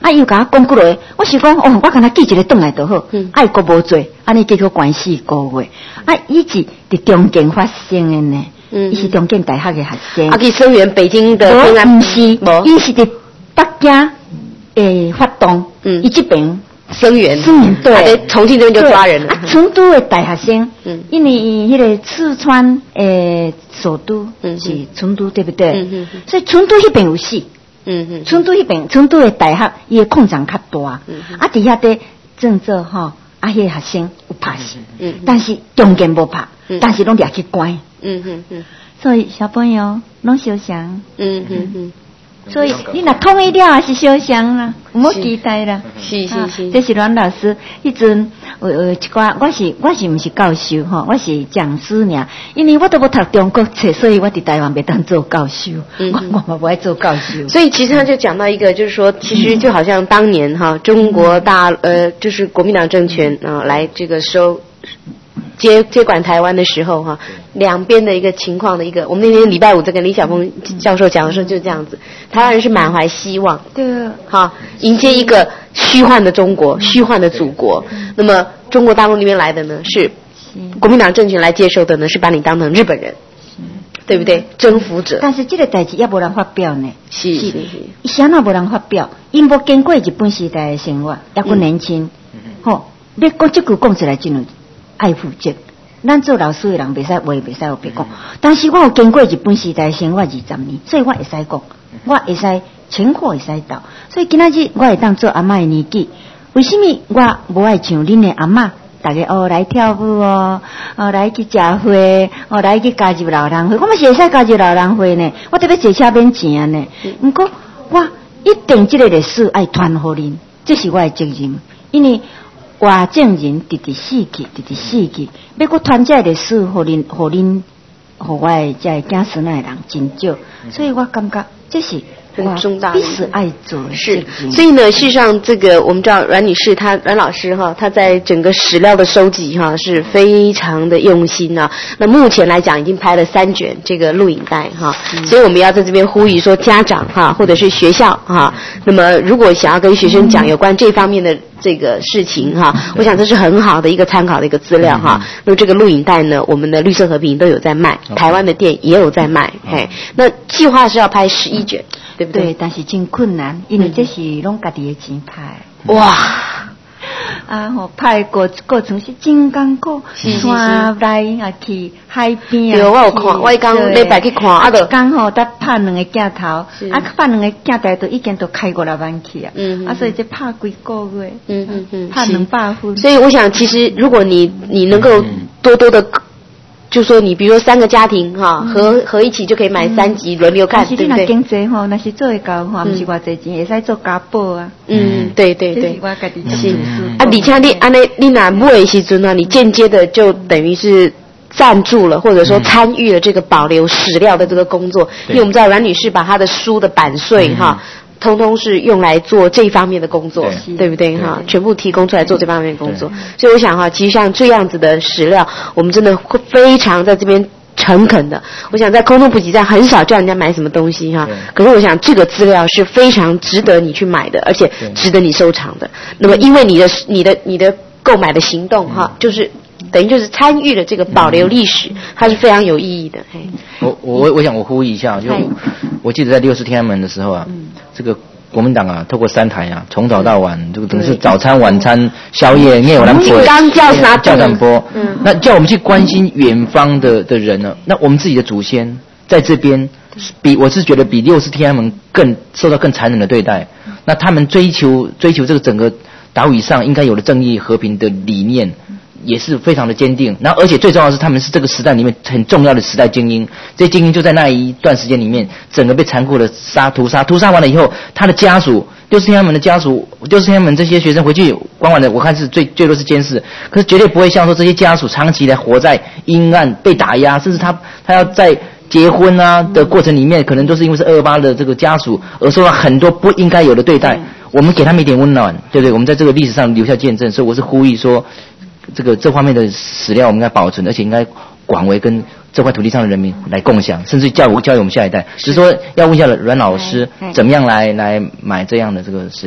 啊，伊又甲我讲几落，我是讲哦，我敢若记一个转来就好， 嗯， 爱国无做，安尼结果关四个月，啊，伊是伫中间发生的呢，嗯，伊是中间大学的学生， 啊，去声援北京的天安门，毋是，伊是伫北京诶发动，嗯，伊这边声援， 嗯，对， 啊，在重庆这边就抓人了， 啊，成都的大学生， 嗯， 因为伊迄个四川诶首都是成都，对不对？嗯嗯嗯，所以成都迄边有死。嗯嗯，成都迄边，成都的大学伊的空场较大，嗯嗯啊，底下的政策吼，啊，迄个学生有拍死，嗯，但是中间无拍，嗯，但是拢掠去关，嗯嗯嗯，所以小朋友拢小想，嗯嗯嗯，所以你若统一了也是小想啦，唔好期待啦， 是是是， 这是阮老师迄阵有有一寡，我是我是毋是教授吼，我是讲师尔，因为我都无读中国册，所以我伫台湾袂当做教授，嗯、我我嘛不爱做教授。 所以其实他就讲到一个，就是说，其实就好像当年哈，中国大呃，就是国民党政权啊、呃，来这个收。接接管台湾的时候哈，两边的一个情况的一个，我们那天礼拜五在跟李晓峰教授讲的时候就是这样子，台湾人是满怀希望， 对， 哈，迎接一个虚幻的中国，虚幻的祖国。那么中国大陆那边来的呢，是国民党政权来接受的呢，是把你当成日本人，对不对？征服者。 但是这个代志也无人发表呢， 是是是， 伊啥那无人发表，因无经过日本时代的生活，也够年轻，吼、嗯，要讲这句讲出来真有。爱负责，咱做老师的人袂使话袂使有别讲。但是我有经过日本时代生活二十年，所以我会使讲，我会使情话会使到。所以今仔日我会当做阿嬷的年纪，为什么我无爱像恁的阿嬷？大家哦来跳舞哦，哦来去食花，哦来去加入老人会。我嘛是会使加入老人会呢，我特别坐车免钱呢。不过我一定这个历史爱传互恁，这是我的责任，因为。外证人直直死去，直直死去，要搁传这历史，互恁，互恁，互我的这囝孙仔的人真少，所以我感觉这是很重大的必须爱做的是。所以呢，事实上，这个我们知道阮女士她阮老师哈，她在整个史料的收集哈是非常的用心啊。那目前来讲，已经拍了三卷这个录影带哈，嗯、所以我们要在这边呼吁说，家长哈或者是学校哈，那么如果想要跟学生讲有关这方面的。这个事情哈，我想这是很好的一个参考的一个资料哈。那么这个录影带呢，我们的绿色和平都有在卖，台湾的店也有在卖。嘿，那计划是要拍十一卷，对不对？ 对，但是真困难，因为这是拢家己的钱拍。 哇！ 啊，吼拍过过程是真艰苦，山内啊去海边啊。 对，我有看，我刚礼拜去看，啊，就刚好得拍两个镜头，啊，拍两个镜头都已经都开过了万去啊。嗯。啊，所以就拍几个月。嗯嗯嗯。拍两百分。 所以我想，其实如果你你能够多多的。就说你比如说三个家庭哈、嗯、合合一起就可以买三集轮流看， 对不对？但是你若经济吼，那是做会到吼，不是偌济钱，会使做家宝啊。 嗯，对对对。 这是我家己是啊，而且你安尼你若买的时阵呢，你间接的就等于是赞助了，或者说参与了这个保留史料的这个工作。因为我们知道阮女士把她的书的版税哈。通通是用来做这方面的工作， 对, 对不对哈？全部提供出来做这方面的工作，所以我想哈，其实像这样子的史料，我们真的会非常在这边诚恳的。我想在空中补给站很少叫人家买什么东西哈，可是我想这个资料是非常值得你去买的，而且值得你收藏的。那么因为你的你的你的购买的行动哈，就是等于就是参与了这个保留历史，它是非常有意义的。嘿， 我我我想我呼吁一下，就我记得在六四天安门的时候啊。嗯这个国民党啊，透过三台啊，从早到晚，这个等于是早餐、晚餐、宵夜，也有人播， 刚叫啥？ 叫咱播。嗯，那叫我们去关心远方的的人呢？那我们自己的祖先在这边，比我是觉得比六四天安门更受到更残忍的对待。那他们追求追求这个整个岛屿上应该有的正义和平的理念。也是非常的坚定，然后而且最重要的是，他们是这个时代里面很重要的时代精英。这些精英就在那一段时间里面，整个被残酷的杀屠杀，屠杀完了以后，他的家属，六四天安门的家属，六四天安门这些学生回去关完了，我看是最最多是监视，可是绝对不会像说这些家属长期的活在阴暗、被打压，甚至他他要在结婚啊的过程里面，可能都是因为是二二八的这个家属而受到很多不应该有的对待。我们给他们一点温暖，对不对？我们在这个历史上留下见证，所以我是呼吁说。这个这方面的史料我们应该保存，而且应该广为跟这块土地上的人民来共享，甚至教育教育我们下一代。只是说要问一下阮老师，怎么样来来买这样的这个史料？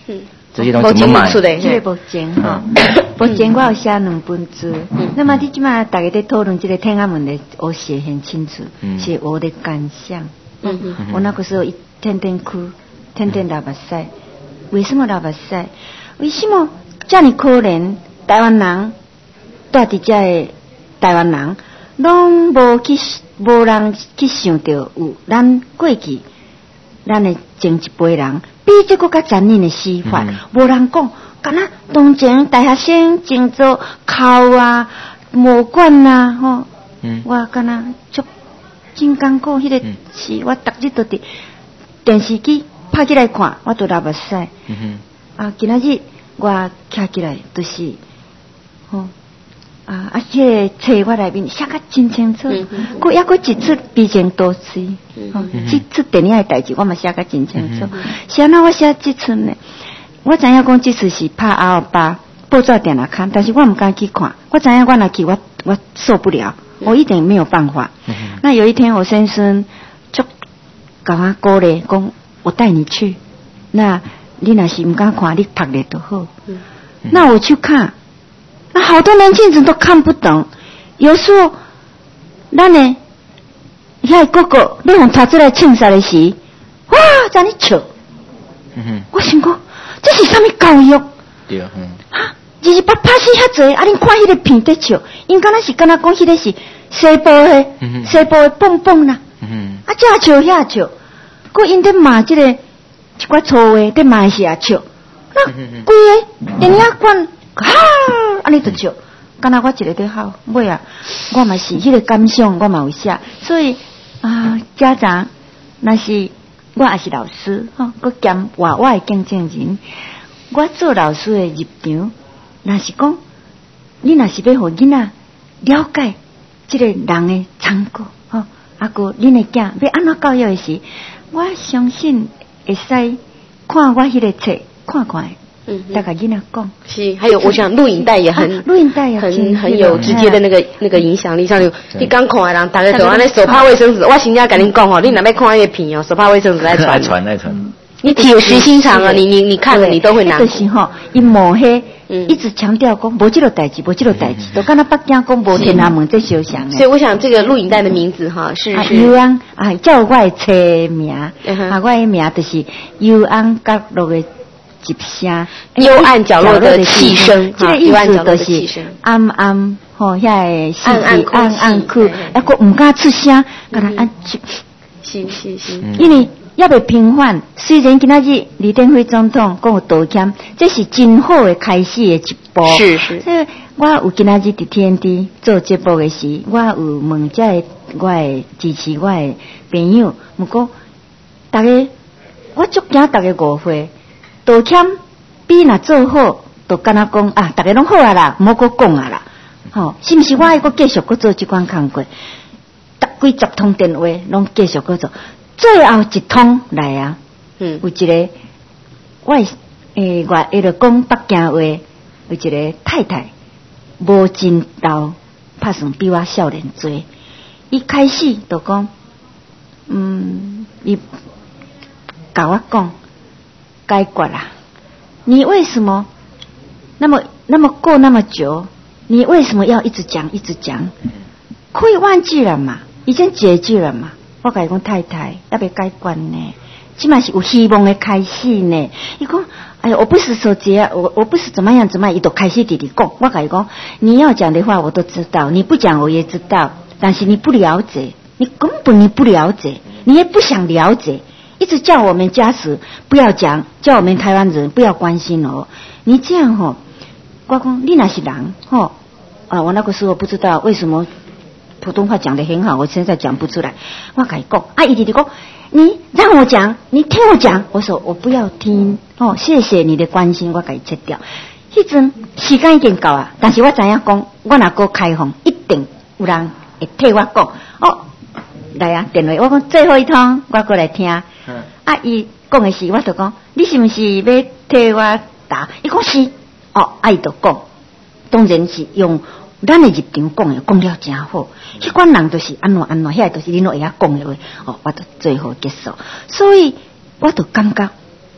嗯， 这些东西怎么买？ 这个目前哈，目前我有写两本书。那么你即马大家在讨论这个天安门的，我写很清楚，是我的感想。嗯嗯，我那个时候一天天哭，天天流目屎。为什么流目屎？为什么这么可怜？台湾人，住伫遮的台湾人，拢无去，无人去想到有咱过去，咱的前一辈人比这个较残忍的司法，无、嗯、人讲，敢若当前大学生真做哭啊、无管啊，吼、嗯，我敢若足真艰苦，迄、那个是、嗯、我逐日都伫电视机拍起来看，我都流目屎。嗯啊，今仔日我徛起来都、就是吼。啊！啊，这个册我内面写甲真清楚，佫抑佫一出悲情都市，吼，这出电影的代志我嘛写甲真清楚。是安怎我写这出呢？我知影讲这出是拍阿尔巴报纸电来看，但是我唔敢去看。我知影我若去，我我受不了，我一定没有办法。那有一天我先生就甲我鼓励讲，我带你去。那你若是唔敢看，你读了就好。那我去看。那好多年轻人都看不懂，有时候，咱呢，遐哥哥你用读出来清晒的时，哇，在你笑，嗯、我想讲，这是什么教育？对啊，嗯，啊，二十八拍死遐济，啊，恁看迄个片在笑，因敢若是敢若讲迄个是西部的，嗯、西部的蹦蹦啦，嗯、啊，这笑遐笑，佮因在骂这个一寡错话，在骂是啊笑，那规个电影馆。哈，安尼就笑，敢若我一个在好，尾啊，我嘛是迄个感想，我嘛有写，所以啊，家长那是我也是老师，吼、哦，佮兼话我的竞争人，我做老师的入场，若是讲，你若是要互囡仔了解这个人的残酷，吼、哦，啊个恁的囝要安怎教育的时，我相信会使看我迄个册看看。嗯，大概跟他讲是，还有我想录影带也很， 录、啊、影带也很很有直接的那个、嗯、那个影响力。像你刚看的人，大家都安尼手帕卫生纸，我真正跟你讲哦，你若要看那个片哦，手帕卫生纸来传， 传来传。 你铁石心肠啊，你你你看了你都会难过。 就是吼，伊抹黑，嗯，一直强调讲无这个代志，无这个代志，都跟他北京讲无天安门在相像。 所以我想这个录影带的名字哈是是幽安啊，叫我的册名，啊，我的名就是幽安角落的。一声幽暗角落的气声， 这个意思就是暗暗吼，遐个暗暗暗暗区，啊个唔敢出声，甲他安静。 是是是， 因为也未平反。虽然今仔日李登辉总统讲有道歉，这是真好的开始的一步。 是是。 所以我有今仔日伫 T N T 做节目的时，我有问这个我的支持我的朋友，不过大家我足惊大家误会。道歉比若做好，就敢若讲啊，大家拢好啊啦，莫阁讲啊啦，吼、哦，是毋是？我还阁继续阁做即款工作，几十通电话拢继续阁做，最后一通来啊，嗯，有一个我诶，我迄个讲北京话，有一个太太，无真老，拍算比我少年多，伊开始就讲，嗯，伊甲我讲。该管啦！你为什么那么那么过那么久？你为什么要一直讲一直讲？可以忘记了嘛？已经结局了嘛？我甲伊讲太太要不要改观呢？起码是有希望的开始呢。伊讲哎呀，我不是说这样，我我不是怎么样怎么样，伊都开始直直讲。我甲伊讲，你要讲的话我都知道，你不讲我也知道，但是你不了解，你根本你不了解，你也不想了解。一直叫我们家属不要讲，叫我们台湾人不要关心哦。你这样吼、哦，我讲你那是人吼、哦、啊！我那个时候不知道为什么普通话讲得很好，我现在讲不出来。我跟伊讲，啊，伊弟弟讲，你让我讲，你听我讲。我说我不要听哦，谢谢你的关心，我给伊切掉。迄阵时间已经够啊，但是我知影讲，我若个开放，一定有人会替我讲哦。来啊，电话我讲最后一通，我过来听。嗯、啊，伊讲的是，我就讲，你是不是要替我答？伊讲是，哦，啊，伊就讲，当然是用咱的日常讲的，讲了真好。迄款人就是安怎安怎，遐就是恁拢会晓讲的话，哦，我就最后结束。所以我就感觉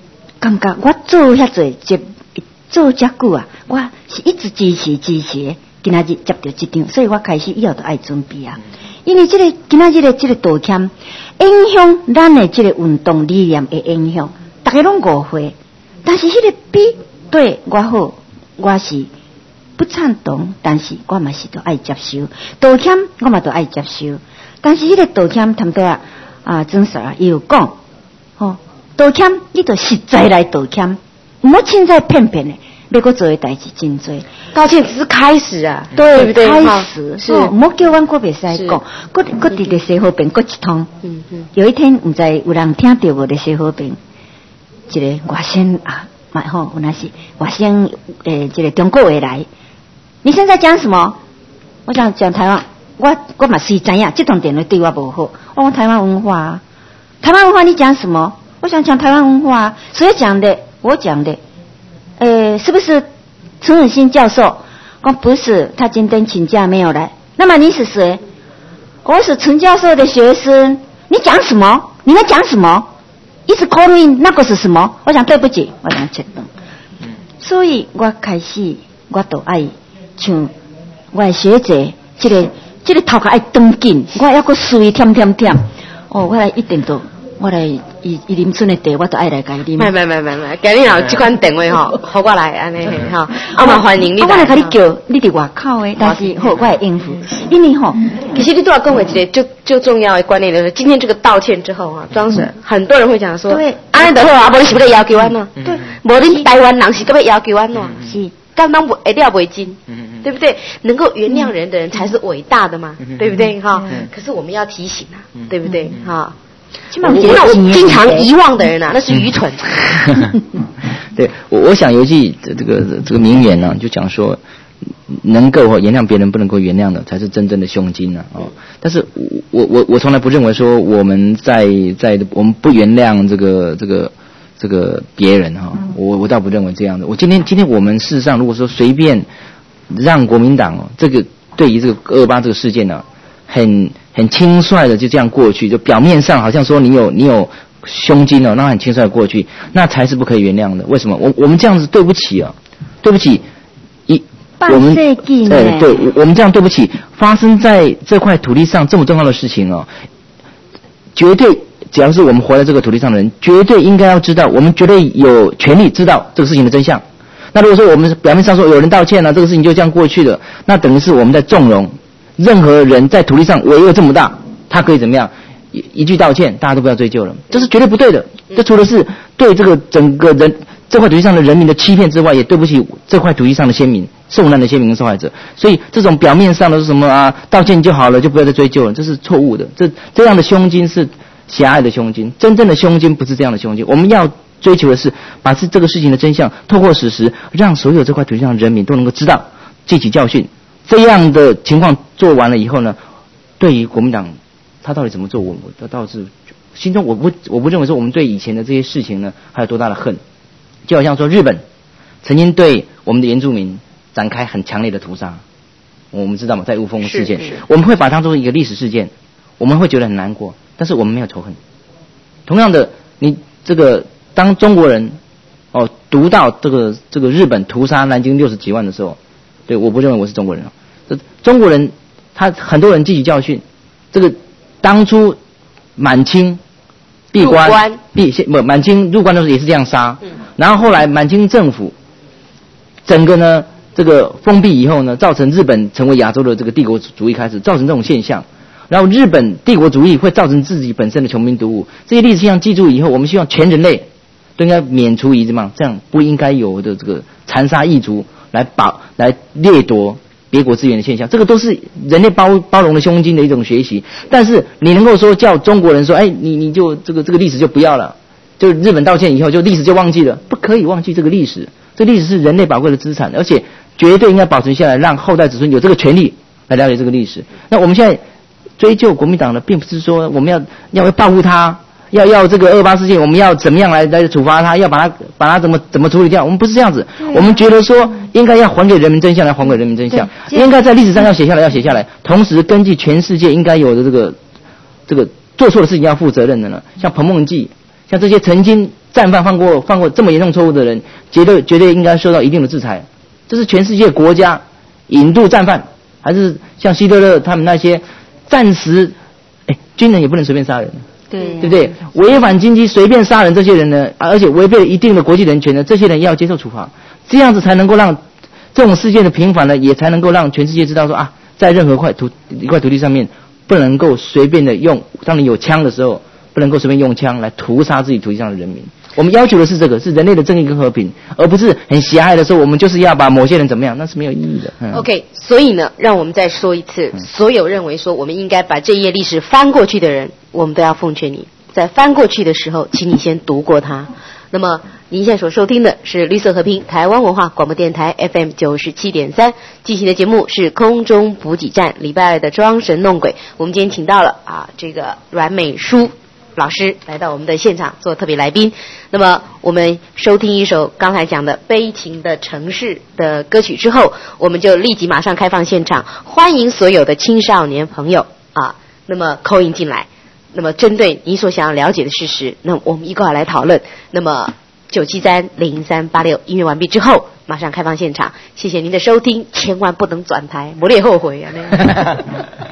感觉我做遐侪接做遮久啊，我是一直支持支持，今仔日接到这张，所以我开始以后就爱准备啊。因为这个今仔日的这个道歉，影响咱的这个运动理念的影响，大家拢误会。但是迄个比对我好，我是不赞同，但是我嘛是都爱接受道歉，我嘛都爱接受。但是迄个道歉，他们对啊啊，曾 Sir 啊，伊有讲，哦，道歉你就实在来道歉，唔好凊彩骗骗的，要搁做的代志真多。 道歉只是开始啊， 对， 对不对？ 开始是， 唔好叫阮搁袂使讲，搁搁伫个西河边搁一通。 嗯嗯。 有一天，唔知有人听到我的西河边，一个外省啊，买吼，有那是外省诶，一个中国话来。你现在讲什么？我想讲台湾，我我嘛是知影，这通电话对我不好。我讲台湾文化啊，台湾文化你讲什么？我想讲台湾文化啊，谁讲的？我讲的。呃，是不是陈永新教授？我不是，他今天请假没有来。那么你是谁？我是陈教授的学生。你讲什么？你们讲什么？一直 call in， 那个是什么？我想对不起，我想切断。所以我开始，我都爱像我的学姐，这个这个头壳爱长紧，我要个水甜甜甜。哦，我来一定都。我来伊伊啉村的茶，我都爱来甲伊啉。 没没没没没，今日有这款电话吼，好我来安尼吼，啊嘛欢迎你来。 我来甲你叫，你伫外口的，但是好我会应付，因为吼， 其实你都要跟我一个就就重要的观念就是，今天这个道歉之后啊，庄神很多人会讲说，对，安尼就好啊，无你是不是要求安怎？对，无你台湾人是个要要求安怎？是，刚刚不一定要为金，对不对？能够原谅人的人才是伟大的嘛，对不对？哈，可是我们要提醒啊，对不对？哈。那种经常遗忘的人啊，那是愚蠢。 对，我我想有一句这个这个名言呢、啊，就讲说，能够原谅别人不能够原谅的，才是真正的胸襟啊！哦，但是我我我从来不认为说我们在在我们不原谅这个这个这个别人哈、哦，我我倒不认为这样的。我今天今天我们事实上如果说随便让国民党哦，这个对于这个二二八这个事件呢、啊，很。很轻率的就这样过去，就表面上好像说你有你有胸襟哦，那很轻率的过去，那才是不可以原谅的。为什么？我我们这样子对不起啊，对不起，一我们对对，我们这样对不起，发生在这块土地上这么重要的事情哦，绝对只要是我们活在这个土地上的人，绝对应该要知道，我们绝对有权利知道这个事情的真相。那如果说我们表面上说有人道歉了、啊，这个事情就这样过去了，那等于是我们在纵容。任何人在土地上违恶这么大，他可以怎么样？一一句道歉，大家都不要追究了，这是绝对不对的。这除了是对这个整个人这块土地上的人民的欺骗之外，也对不起这块土地上的先民、受难的先民跟受害者。所以这种表面上的是什么啊？道歉就好了，就不要再追究了，这是错误的。这这样的胸襟是狭隘的胸襟，真正的胸襟不是这样的胸襟。我们要追求的是把这这个事情的真相透过事实，让所有这块土地上的人民都能够知道，记起教训。这样的情况做完了以后呢，对于国民党他到底怎么做，我我倒是心中我不我不认为说我们对以前的这些事情呢还有多大的恨，就好像说日本曾经对我们的原住民展开很强烈的屠杀，我们知道吗？在雾峰事件，我们会把它当作一个历史事件，我们会觉得很难过，但是我们没有仇恨。同样的，你这个当中国人哦读到这个这个日本屠杀南京六十几万的时候。对，我不认为我是中国人啊。这中国人，他很多人汲取教训。这个当初满清闭关，闭不满清入关的时候也是这样杀。嗯。然后后来满清政府整个呢这个封闭以后呢，造成日本成为亚洲的这个帝国主义开始，造成这种现象。然后日本帝国主义会造成自己本身的穷兵黩武。这些历史现象记住以后，我们希望全人类都应该免除以什么这样不应该有的这个残杀异族。来保来掠夺别国资源的现象，这个都是人类包包容的胸襟的一种学习。但是你能够说叫中国人说，哎，你你就这个这个历史就不要了，就日本道歉以后就历史就忘记了，不可以忘记这个历史。这历史是人类宝贵的资产，而且绝对应该保存下来，让后代子孙有这个权利来了解这个历史。那我们现在追究国民党呢，并不是说我们要要报复他。要要这个二八事件，我们要怎么样来来处罚他？要把他把他怎么怎么处理掉？我们不是这样子，我们觉得说应该要还给人民真相，来还给人民真相，应该在历史上要写下来，要写下来。同时，根据全世界应该有的这个这个做错的事情要负责任的呢，像彭梦记，像这些曾经战犯犯过犯过这么严重错误的人，绝对绝对应该受到一定的制裁。这是全世界国家引渡战犯，还是像希特勒他们那些暂时，哎，军人也不能随便杀人， 对对不对？违反军纪随便杀人这些人呢，而且违背了一定的国际人权呢，这些人也要接受处罚，这样子才能够让这种事件的平反呢，也才能够让全世界知道说啊，在任何块土一块土地上面，不能够随便的用，当你有枪的时候，不能够随便用枪来屠杀自己土地上的人民。我们要求的是这个，是人类的正义跟和平，而不是很狭隘的说我们就是要把某些人怎么样，那是没有意义的。嗯、 OK， 所以呢，让我们再说一次，嗯、所有认为说我们应该把这页历史翻过去的人，我们都要奉劝你，在翻过去的时候，请你先读过它。那么您现在所收听的是绿色和平台湾文化广播电台 F M 九十七点三进行的节目是空中补给站，礼拜二的装神弄鬼。我们今天请到了啊这个阮美淑老师来到我们的现场做特别来宾。那么我们收听一首刚才讲的悲情的城市的歌曲之后，我们就立即马上开放现场，欢迎所有的青少年朋友啊，那么 call in 进来。那么针对你所想要了解的事实，那我们一块来讨论。那么九七三零三八六音乐完毕之后，马上开放现场。谢谢您的收听，千万不能转台，不列后悔啊！